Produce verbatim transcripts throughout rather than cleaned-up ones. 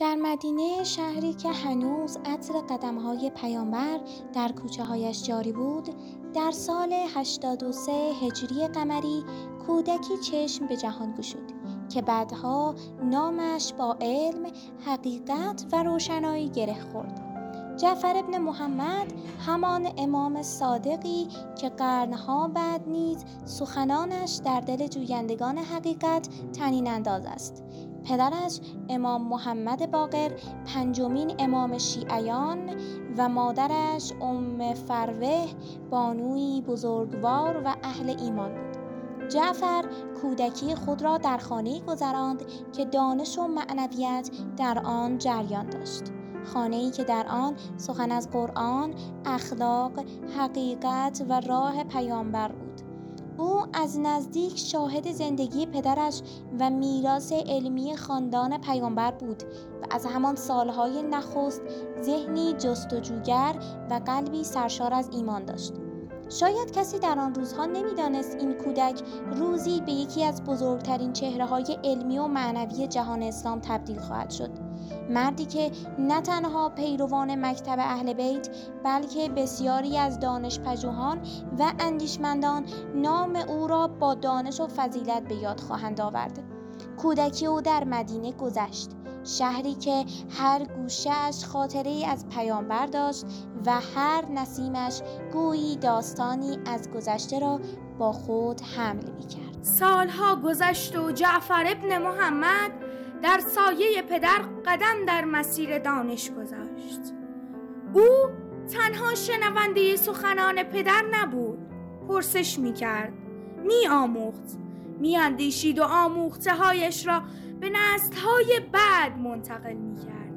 در مدینه، شهری که هنوز عطر قدم‌های پیامبر در کوچه‌هایش جاری بود، در سال هشتاد و سه هجری قمری کودکی چشم به جهان گشود که بعدها نامش با علم، حقیقت و روشنایی گره خورد. جعفر ابن محمد، همان امام صادقی که قرنها بعد نیز سخنانش در دل جویندگان حقیقت طنین انداز است. پدرش امام محمد باقر، پنجمین امام شیعیان، و مادرش ام فروه، بانویی بزرگوار و اهل ایمان بود. جعفر کودکی خود را در خانه‌ای گذراند که دانش و معنویت در آن جریان داشت. خانه‌ای که در آن سخن از قرآن، اخلاق، حقیقت و راه پیامبر بود. او از نزدیک شاهد زندگی پدرش و میراث علمی خاندان پیامبر بود و از همان سالهای نخست ذهنی جستجوگر و قلبی سرشار از ایمان داشت. شاید کسی در آن روزها نمی‌دانست این کودک روزی به یکی از بزرگترین چهره‌های علمی و معنوی جهان اسلام تبدیل خواهد شد. مردی که نه تنها پیروان مکتب اهل بیت، بلکه بسیاری از دانش‌پژوهان و اندیشمندان نام او را با دانش و فضیلت به یاد خواهند آورد. کودکی او در مدینه گذشت، شهری که هر گوشه‌اش خاطره‌ای از پیامبر داشت و هر نسیمش گویی داستانی از گذشته را با خود حمل می‌کرد. سالها گذشت و جعفر ابن محمد در سایه پدر قدم در مسیر دانش گذاشت. او تنها شنونده سخنان پدر نبود، پرسش می‌کرد، می‌آموخت، می‌اندیشید و آموخته‌هایش را به نسل‌های بعد منتقل می‌کرد.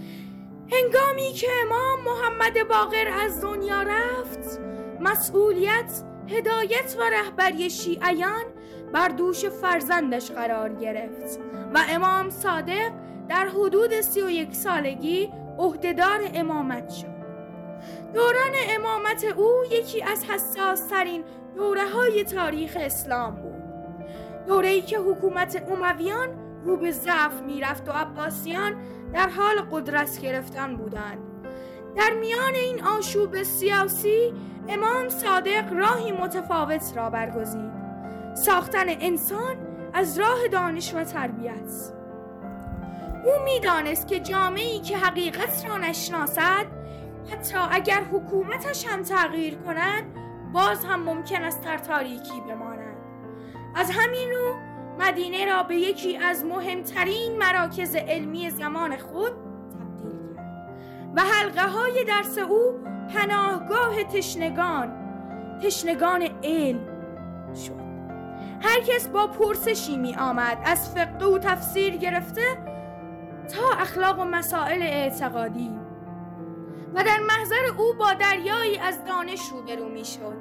هنگامی که امام محمد باقر از دنیا رفت، مسئولیت، هدایت و رهبری شیعیان بر دوش فرزندش قرار گرفت و امام صادق در حدود سی و یک سالگی عهدهدار امامت شد. دوران امامت او یکی از حساس‌ترین دوره‌های تاریخ اسلام بود. دوره‌ای که حکومت امویان رو به ضعف می‌رفت و عباسیان در حال قدرت گرفتن بودند. در میان این آشوب سیاسی امام صادق راهی متفاوت را برگزید: ساختن انسان از راه دانش و تربیت. او می‌دانست که جامعه‌ای که حقیقت را نشناسد، حتی اگر حکومتش هم تغییر کند، باز هم ممکن است در تاریکی بماند. از همین رو مدینه را به یکی از مهمترین مراکز علمی زمان خود تبدیل کرد و حلقه‌های درس او پناهگاه تشنگان تشنگان علم شد. هر کس با پرسشی می آمد، از فقه و تفسیر گرفته تا اخلاق و مسائل اعتقادی، و در محضر او با دریایی از دانش روبرو می شد.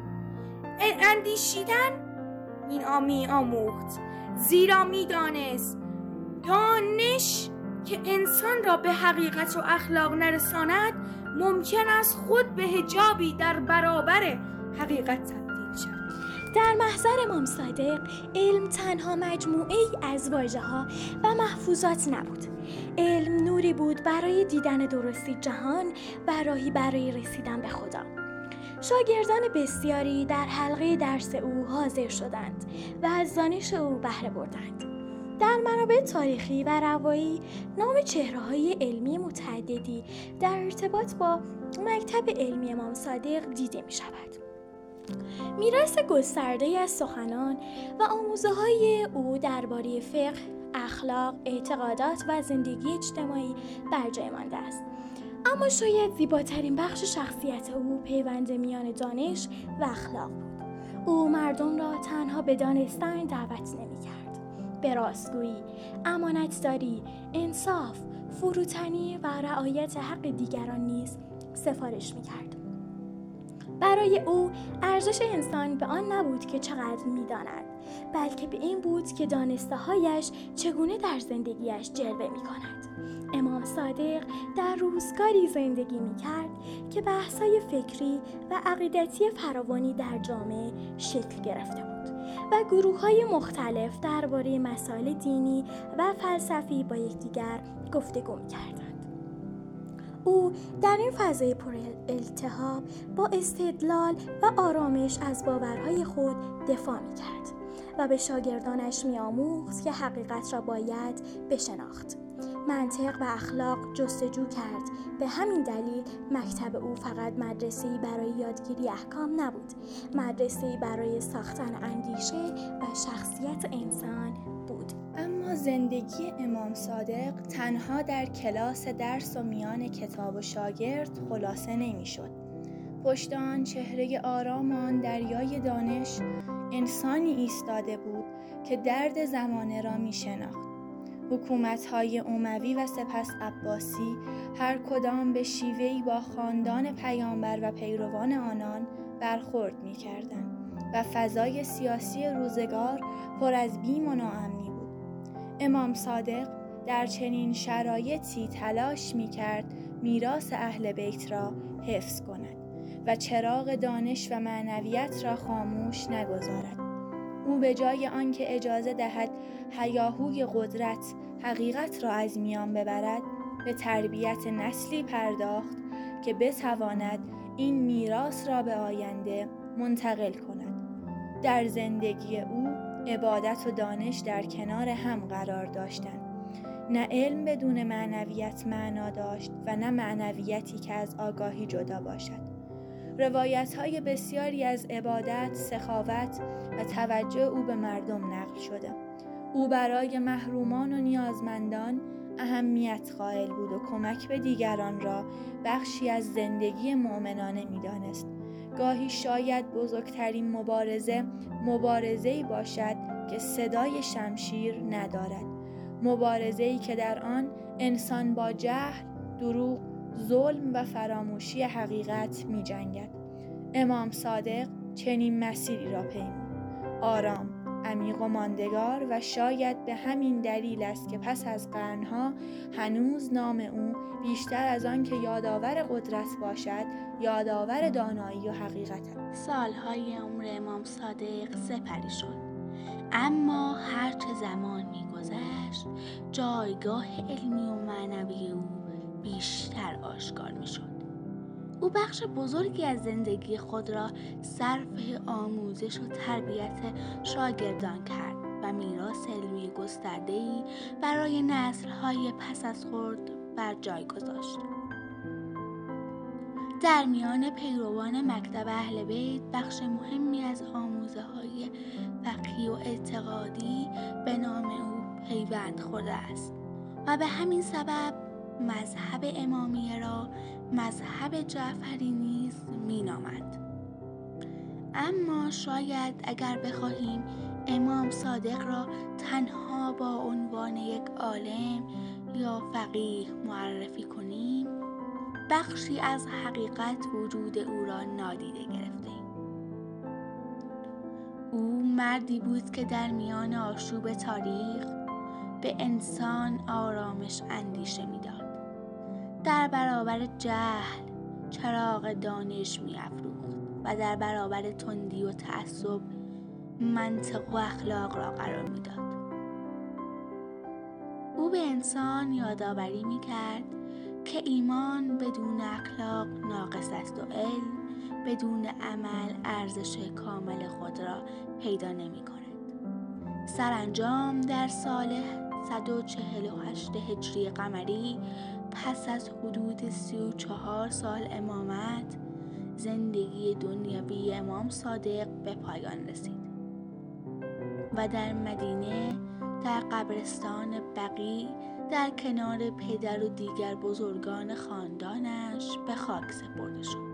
اندیشیدن این آمی آموخت، زیرا می دانست دانش که انسان را به حقیقت و اخلاق نرساند، ممکن است خود به حجابی در برابر حقیقت تبدیل شود. در محضر امام صادق علم تنها مجموعه‌ای از واژه‌ها و محفوظات نبود. علم نوری بود برای دیدن درستی جهان و راهی برای رسیدن به خدا. شاگردان بسیاری در حلقه درس او حاضر شدند و از دانش او بهره بردند. در منابع تاریخی و روایی نام چهره‌های علمی متعددی در ارتباط با مکتب علمی امام صادق دیده می شود. میراث گسترده‌ای از سخنان و آموزه‌های او درباره فقه، اخلاق، اعتقادات و زندگی اجتماعی بر جای مانده است. اما شاید زیباترین بخش شخصیت او پیوند میان دانش و اخلاق بود. او مردم را تنها به دانستن دعوت نمی‌کرد، به راستگویی، امانتداری، انصاف، فروتنی و رعایت حق دیگران نیز سفارش می‌کرد. برای او ارزش انسان به آن نبود که چقدر می‌داند، بلکه به این بود که دانسته‌هایش چگونه در زندگیش جلوه می‌کند. امام صادق در روزگاری زندگی می‌کرد که بحث‌های فکری و عقیدتی فراوانی در جامعه شکل گرفته بود و گروه‌های مختلف درباره مسائل دینی و فلسفی با یکدیگر گفتگو می‌کردند. او در این فضای پر التهاب با استدلال و آرامش از باورهای خود دفاع می‌کرد و به شاگردانش می‌آموخت که حقیقت را باید بشناخت. منطق و اخلاق جستجو کرد. به همین دلیل مکتب او فقط مدرسه‌ای برای یادگیری احکام نبود، مدرسه‌ای برای ساختن اندیشه و شخصیت انسان بود. اما زندگی امام صادق تنها در کلاس درس و میان کتاب و شاگرد خلاصه نمی‌شد. پشت آن چهره آرام آن دریای دانش انسانی ایستاده بود که درد زمانه را می‌شناخت. حکومت‌های اموی و سپس عباسی هر کدام به شیوهی با خاندان پیامبر و پیروان آنان برخورد می‌کردند و فضای سیاسی روزگار پر از بیم و ناامنی بود. امام صادق در چنین شرایطی تلاش می‌کرد میراث اهل بیت را حفظ کند و چراغ دانش و معنویت را خاموش نگذارد. او به جای آنکه اجازه دهد هیاهوی قدرت حقیقت را از میان ببرد، به تربیت نسلی پرداخت که بتواند این میراث را به آینده منتقل کند. در زندگی او عبادت و دانش در کنار هم قرار داشتند. نه علم بدون معنویت معنا داشت و نه معنویتی که از آگاهی جدا باشد. روایت‌های بسیاری از عبادت، سخاوت و توجه او به مردم نقل شده. او برای محرومان و نیازمندان اهمیت قائل بود و کمک به دیگران را بخشی از زندگی مؤمنانه می‌دانست. گاهی شاید بزرگترین مبارزه مبارزه‌ای باشد که صدای شمشیر ندارد. مبارزه‌ای که در آن انسان با جهل، دروغ، ظلم و فراموشی حقیقت می جنگد. امام صادق چنین مسیری را پیمود. آرام، عمیق و ماندگار و شاید به همین دلیل است که پس از قرنها هنوز نام او بیشتر از آن که یادآور قدرت باشد، یادآور دانایی و حقیقت است. سالهای عمر امام صادق سپری شد. اما هرچه زمان می گذشت جایگاه علمی و معنوی او بیشتر آشکار می شد. او بخش بزرگی از زندگی خود را صرف آموزش و تربیت شاگردان کرد و میراث علمی گسترده‌ای برای نسل‌های پس از خود بر جای گذاشت. در میان پیروان مکتب اهل بیت بخش مهمی از آموزه‌های فقهی و اعتقادی به نام او پیوند خورده است و به همین سبب مذهب امامیه را مذهب جعفری نیز می‌نامند. اما شاید اگر بخواهیم امام صادق را تنها با عنوان یک عالم یا فقیه معرفی کنیم، بخشی از حقیقت وجود او را نادیده گرفتیم. او مردی بود که در میان آشوب تاریخ به انسان آرامش اندیشه می‌داد. در برابر جهل چراغ دانش می‌افروخت و در برابر تندی و تعصب منطق و اخلاق را قرار می‌داد. او به انسان یادآوری می‌کرد که ایمان بدون اخلاق ناقص است و علم بدون عمل ارزش کامل خود را پیدا نمی‌کند. سرانجام در سال صد و چهل و هشت هجری قمری پس از حدود سی و چهار سال امامت زندگی دنیوی امام صادق به پایان رسید و در مدینه در قبرستان بقیع در کنار پدر و دیگر بزرگان خاندانش به خاک سپرده شد.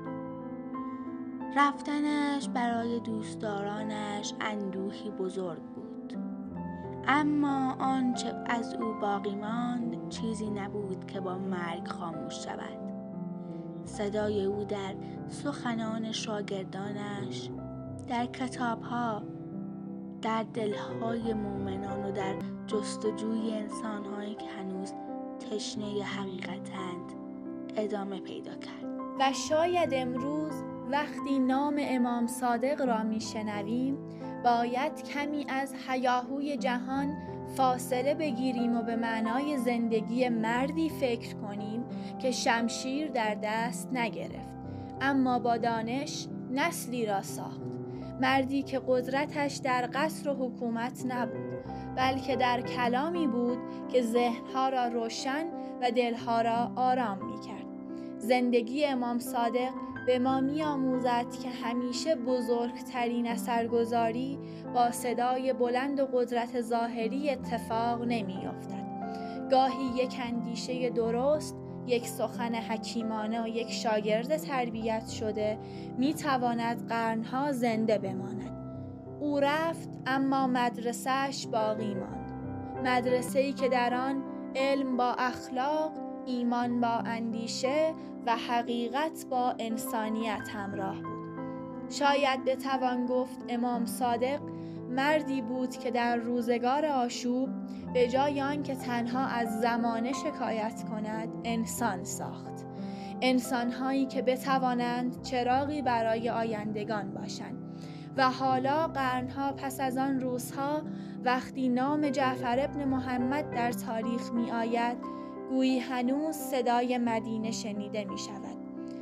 رفتنش برای دوستدارانش اندوهی بزرگ بود، اما آنچه از او باقی ماند چیزی نبود که با مرگ خاموش شود. صدای او در سخنان شاگردانش، در کتابها، در دلهای مؤمنان و در جستجوی انسانهایی که هنوز تشنه حقیقتند ادامه پیدا کرد. و شاید امروز وقتی نام امام صادق را میشنویم باید کمی از هیاهوی جهان فاصله بگیریم و به معنای زندگی مردی فکر کنیم که شمشیر در دست نگرفت، اما با دانش نسلی را ساخت. مردی که قدرتش در قصر و حکومت نبود، بلکه در کلامی بود که ذهنها را روشن و دلها را آرام می کرد. زندگی امام صادق به ما می آموزد که همیشه بزرگترین اثرگذاری با صدای بلند و قدرت ظاهری اتفاق نمی افتد. گاهی یک اندیشه درست، یک سخن حکیمانه و یک شاگرد تربیت شده می تواند قرنها زنده بماند. او رفت اما مدرسه‌اش باقی ماند. مدرسه‌ای که در آن علم با اخلاق، ایمان با اندیشه و حقیقت با انسانیت همراه بود. شاید بتوان گفت امام صادق مردی بود که در روزگار آشوب به جای آنکه تنها از زمانه شکایت کند، انسان ساخت. انسان‌هایی که بتوانند چراغی برای آیندگان باشند. و حالا قرنها پس از آن روزها وقتی نام جعفر ابن محمد در تاریخ می آید، گویی هنوز صدای مدینه شنیده می شود.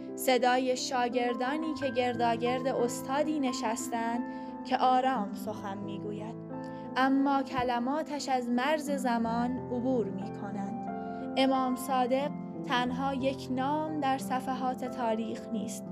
صدای شاگردانی که گرداگرد استادی نشستند که آرام سخن می گوید، اما کلماتش از مرز زمان عبور می کنند. امام صادق تنها یک نام در صفحات تاریخ نیست،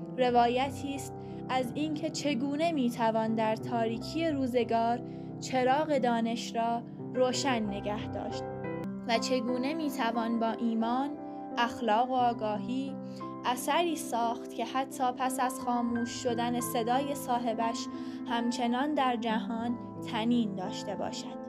روایتی است از اینکه چگونه می توان در تاریکی روزگار چراغ دانش را روشن نگه داشت و چگونه می توان با ایمان، اخلاق و آگاهی اثری ساخت که حتی پس از خاموش شدن صدای صاحبش همچنان در جهان طنین داشته باشد.